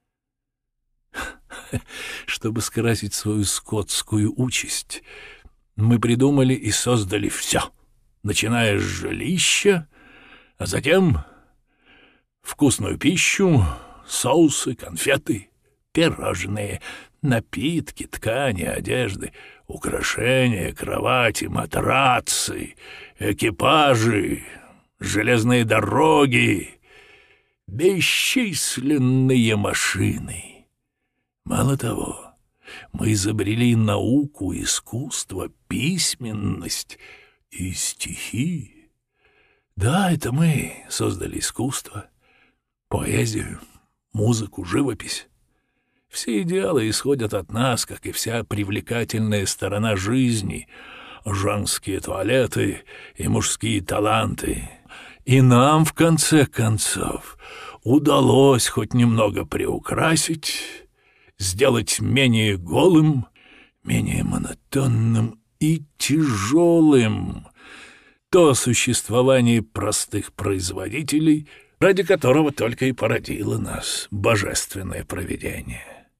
Чтобы скрасить свою скотскую участь, мы придумали и создали все, начиная с жилища, а затем вкусную пищу, соусы, конфеты, пирожные, напитки, ткани, одежды, украшения, кровати, матрацы, экипажи, железные дороги, бесчисленные машины. Мало того, мы изобрели науку, искусство, письменность и стихи. Да, это мы создали искусство, поэзию, музыку, живопись. Все идеалы исходят от нас, как и вся привлекательная сторона жизни, женские туалеты и мужские таланты. И нам, в конце концов, удалось хоть немного приукрасить, сделать менее голым, менее монотонным и тяжелым то существование простых производителей, ради которого только и породило нас божественное провидение.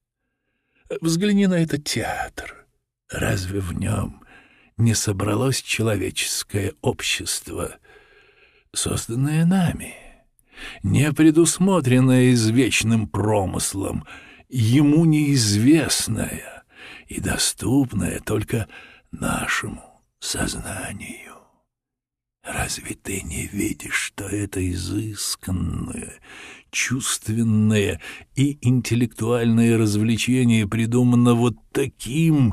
Взгляни на этот театр. Разве в нем не собралось человеческое общество, созданное нами, не предусмотренное извечным промыслом, ему неизвестное и доступное только нашему сознанию? Разве ты не видишь, что это изысканное, чувственное и интеллектуальное развлечение придумано вот таким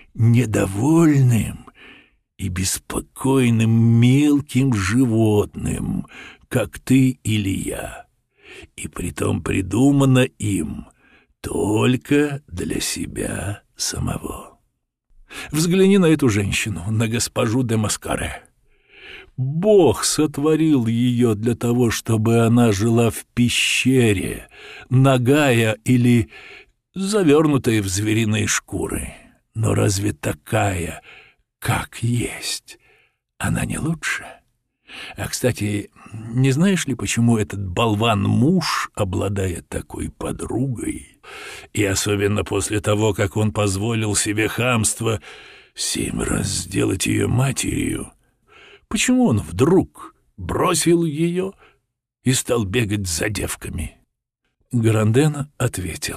недовольным и беспокойным мелким животным, как ты или я, и притом придумано им только для себя самого? Взгляни на эту женщину, на госпожу де Маскаре. Бог сотворил ее для того, чтобы она жила в пещере, нагая или завернутая в звериные шкуры. Но разве такая, как есть, она не лучше? А, кстати, не знаешь ли, почему этот болван-муж обладает такой подругой? И особенно после того, как он позволил себе хамство 7 раз сделать ее матерью. Почему он вдруг бросил ее и стал бегать за девками? Гранден ответил: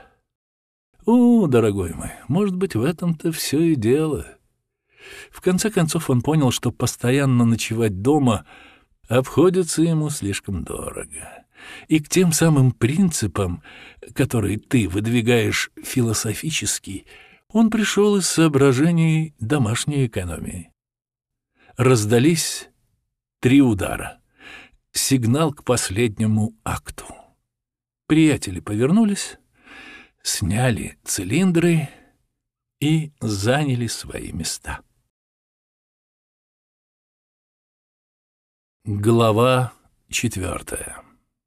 «О, дорогой мой, может быть, в этом-то все и дело». В конце концов он понял, что постоянно ночевать дома обходится ему слишком дорого. И к тем самым принципам, которые ты выдвигаешь философически, он пришел из соображений домашней экономии. Раздались 3 удара. Сигнал к последнему акту. Приятели повернулись, сняли цилиндры и заняли свои места. Глава 4.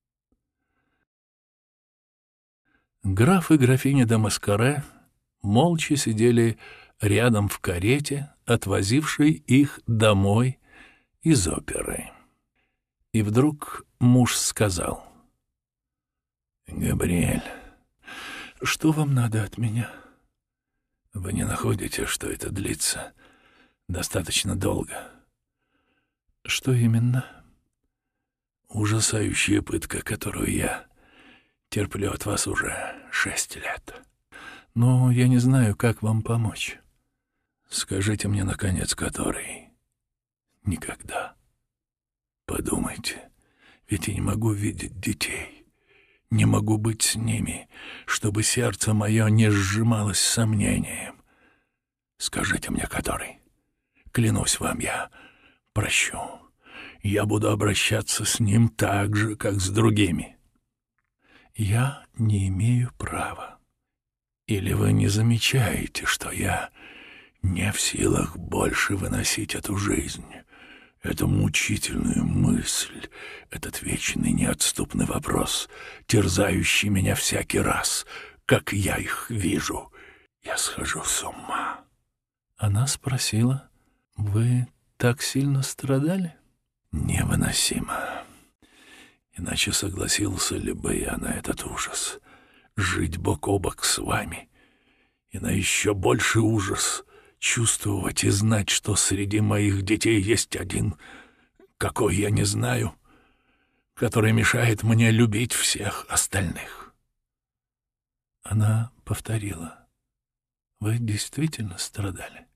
Граф и графиня де Маскаре молча сидели рядом в карете, отвозившей их домой из оперы. И вдруг муж сказал: «Габриэль, что вам надо от меня? Вы не находите, что это длится достаточно долго?» «Что именно?» «Ужасающая пытка, которую я терплю от вас уже 6 лет. Но я не знаю, как вам помочь. Скажите мне, наконец, который?» «Никогда. Подумайте, ведь я не могу видеть детей, не могу быть с ними, чтобы сердце мое не сжималось сомнением. Скажите мне, который. Клянусь вам, я прощу. Я буду обращаться с ним так же, как с другими». «Я не имею права. Или вы не замечаете, что я не в силах больше выносить эту жизнь, эту мучительную мысль, этот вечный неотступный вопрос, терзающий меня всякий раз, как я их вижу? Я схожу с ума». Она спросила: «Вы так сильно страдали?» «Невыносимо. Иначе согласился ли бы я на этот ужас, жить бок о бок с вами, и на еще больший ужас чувствовать и знать, что среди моих детей есть один, какой я не знаю, который мешает мне любить всех остальных». Она повторила: «Вы действительно страдали?»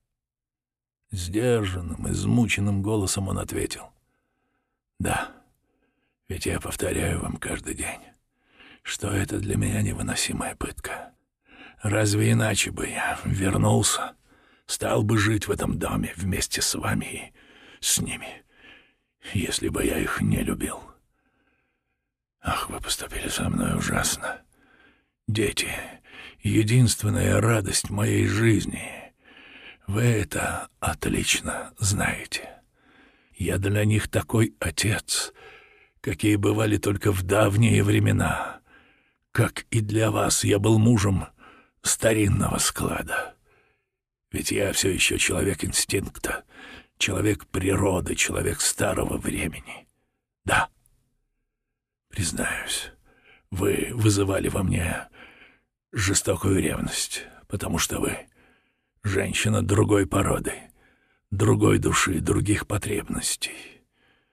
Сдержанным, измученным голосом он ответил: «Да, Ведь я повторяю вам каждый день, что это для меня невыносимая пытка. Разве иначе бы я вернулся, стал бы жить в этом доме вместе с вами и с ними, если бы я их не любил? Ах, вы поступили со мной ужасно. Дети — единственная радость моей жизни. Вы это отлично знаете. Я для них такой отец, какие бывали только в давние времена. Как и для вас я был мужем старинного склада. Ведь я все еще человек инстинкта, человек природы, человек старого времени. Да, признаюсь, вы вызывали во мне жестокую ревность, потому что вы женщина другой породы, другой души, других потребностей.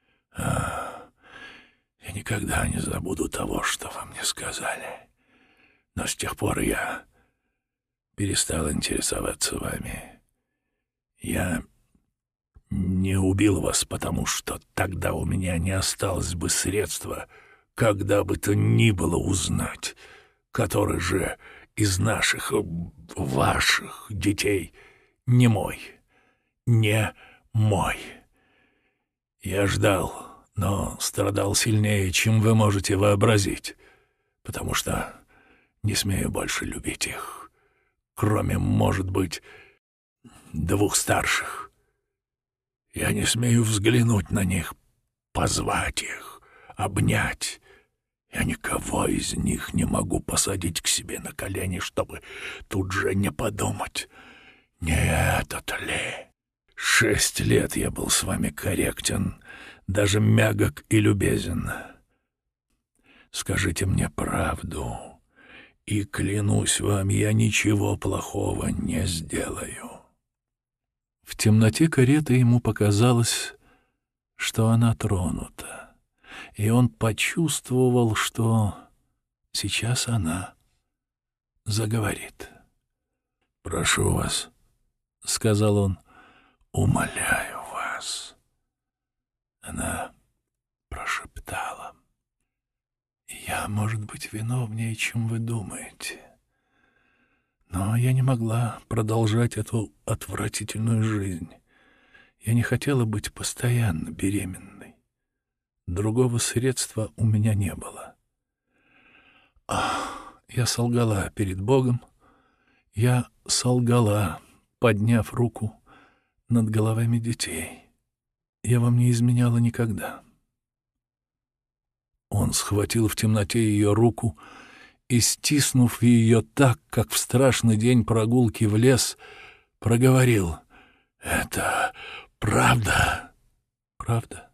Я никогда не забуду того, что вы мне сказали. Но с тех пор я перестал интересоваться вами. Я не убил вас, потому что тогда у меня не осталось бы средства, когда бы то ни было узнать, который же из наших, ваших детей не мой. Я ждал, но страдал сильнее, чем вы можете вообразить, потому что не смею больше любить их, кроме, может быть, 2 старших. Я не смею взглянуть на них, позвать их, обнять. Я никого из них не могу посадить к себе на колени, чтобы тут же не подумать, не этот ли. 6 лет я был с вами корректен, даже мягок и любезен. Скажите мне правду, и, клянусь вам, я ничего плохого не сделаю». В темноте кареты ему показалось, что она тронута, и он почувствовал, что сейчас она заговорит. «Прошу вас», — сказал он, — «умоляю вас». Она прошептала: «Я, может быть, виновнее, чем вы думаете. Но я не могла продолжать эту отвратительную жизнь. Я не хотела быть постоянно беременной. Другого средства у меня не было. Я солгала перед Богом. Я солгала, подняв руку над головами детей. Я вам не изменяла никогда». Он схватил в темноте ее руку и, стиснув ее так, как в страшный день прогулки в лес, проговорил: «Это правда?» «Правда?»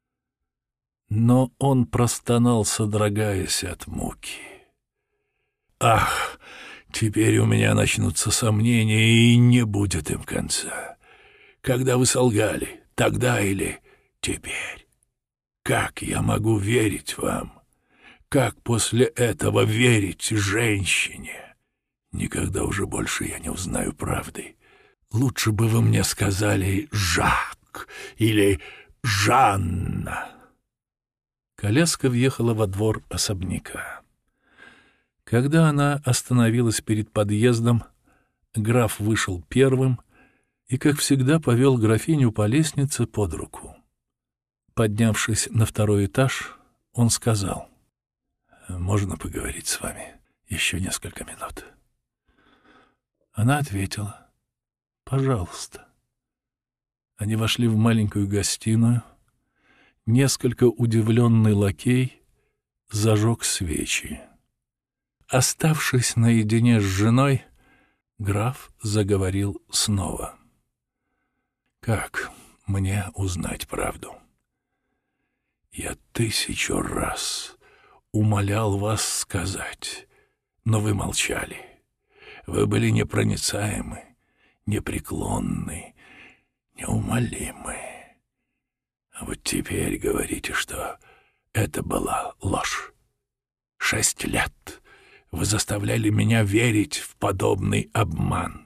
Но он простонал, содрогаясь от муки: «Ах, теперь у меня начнутся сомнения, и не будет им конца. Когда вы солгали, тогда или теперь? Как я могу верить вам? Как после этого верить женщине? Никогда уже больше я не узнаю правды. Лучше бы вы мне сказали Жак или Жанна». Коляска въехала во двор особняка. Когда она остановилась перед подъездом, граф вышел первым и, как всегда, повел графиню по лестнице под руку. Поднявшись на 2-й этаж, он сказал: «Можно поговорить с вами еще несколько минут?» Она ответила: «Пожалуйста». Они вошли в маленькую гостиную. Несколько удивленный лакей зажег свечи. Оставшись наедине с женой, граф заговорил снова: «Как мне узнать правду? Я 1000 раз умолял вас сказать, но вы молчали. Вы были непроницаемы, непреклонны, неумолимы. А вот теперь говорите, что это была ложь. 6 лет вы заставляли меня верить в подобный обман.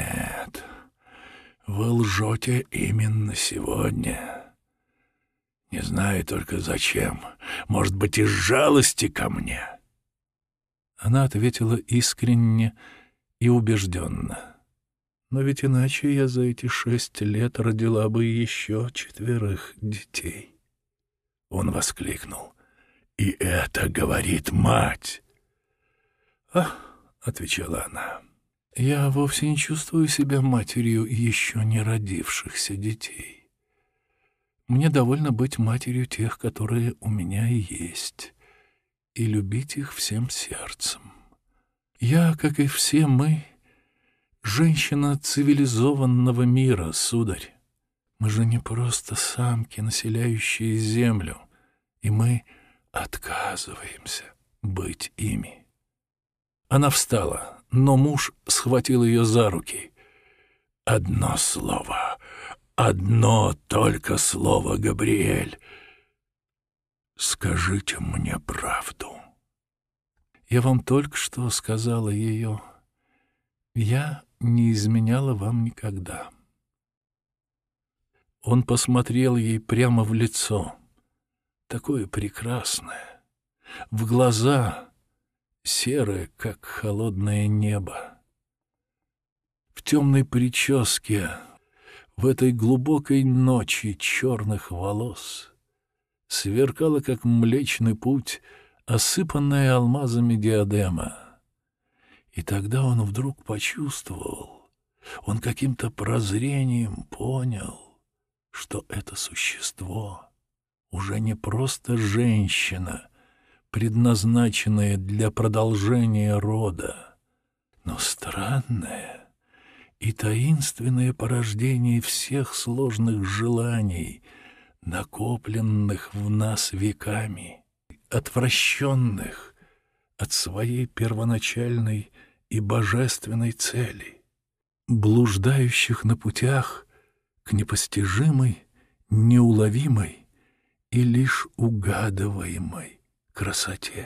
Нет, вы лжете именно сегодня. Не знаю только зачем. Может быть, из жалости ко мне?» Она ответила искренне и убежденно. «Но ведь иначе я за эти 6 лет родила бы еще 4 детей». Он воскликнул. «И это говорит мать!» «Ах!» — отвечала она. «Я вовсе не чувствую себя матерью еще не родившихся детей. Мне довольно быть матерью тех, которые у меня и есть, и любить их всем сердцем. Я, как и все мы, женщина цивилизованного мира, сударь. Мы же не просто самки, населяющие землю, и мы отказываемся быть ими». Она встала, но муж схватил ее за руки. «Одно слово, одно только слово, Габриэль. Скажите мне правду». «Я вам только что сказала ее. Я не изменяла вам никогда». Он посмотрел ей прямо в лицо, такое прекрасное, в глаза серое, как холодное небо. В темной прическе, в этой глубокой ночи черных волос сверкала, как Млечный Путь, осыпанная алмазами диадема. И тогда он вдруг почувствовал, он каким-то прозрением понял, что это существо уже не просто женщина, предназначенная для продолжения рода, но странное и таинственное порождение всех сложных желаний, накопленных в нас веками, отвращенных от своей первоначальной и божественной цели, блуждающих на путях к непостижимой, неуловимой и лишь угадываемой красоте.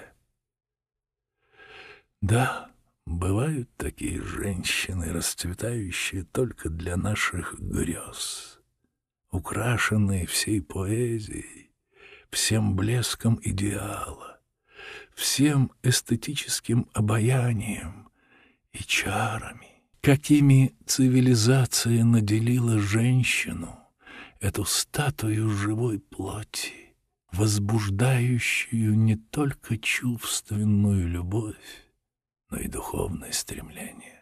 Да, бывают такие женщины, расцветающие только для наших грез, украшенные всей поэзией, всем блеском идеала, всем эстетическим обаянием и чарами, какими цивилизация наделила женщину, эту статую живой плоти, возбуждающую не только чувственную любовь, но и духовное стремление.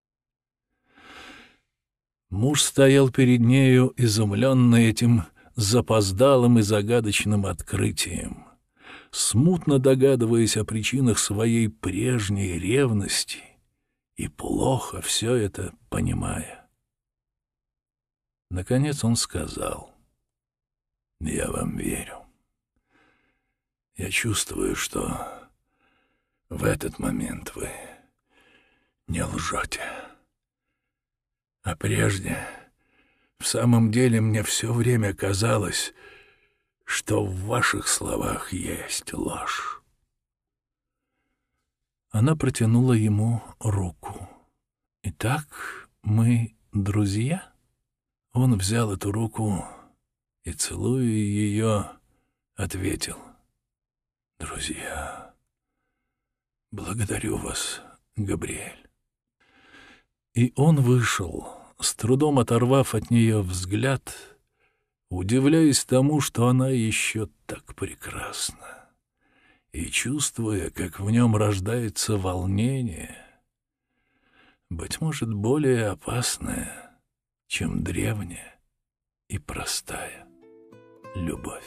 Муж стоял перед нею, изумленный этим запоздалым и загадочным открытием, смутно догадываясь о причинах своей прежней ревности и плохо все это понимая. Наконец он сказал: «Я вам верю. Я чувствую, что в этот момент вы не лжете. А прежде, в самом деле, мне все время казалось, что в ваших словах есть ложь». Она протянула ему руку. «Итак, мы друзья?» Он взял эту руку и, целуя ее, ответил: «Друзья, благодарю вас, Габриэль». И он вышел, с трудом оторвав от нее взгляд, удивляясь тому, что она еще так прекрасна, и чувствуя, как в нем рождается волнение, быть может, более опасное, чем древняя и простая любовь.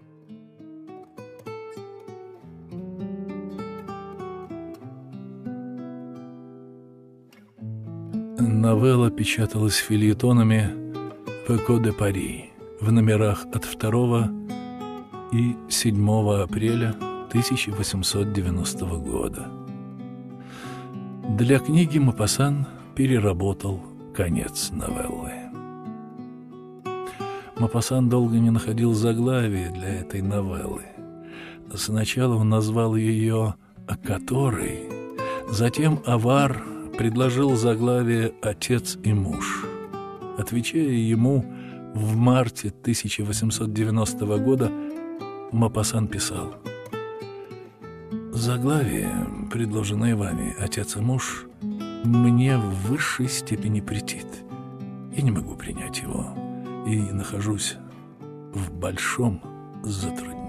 Новелла печаталась фельетонами в «Эко де Пари» в номерах от 2 и 7 апреля 1890 года. Для книги Мопассан переработал конец новеллы. Мопассан долго не находил заглавия для этой новеллы. Сначала он назвал ее «О которой», затем Авар предложил заглавие «Отец и муж». Отвечая ему, в марте 1890 года Мопассан писал: «Заглавие, предложенное вами, отец и муж, мне в высшей степени претит. Я не могу принять его и нахожусь в большом затруднении».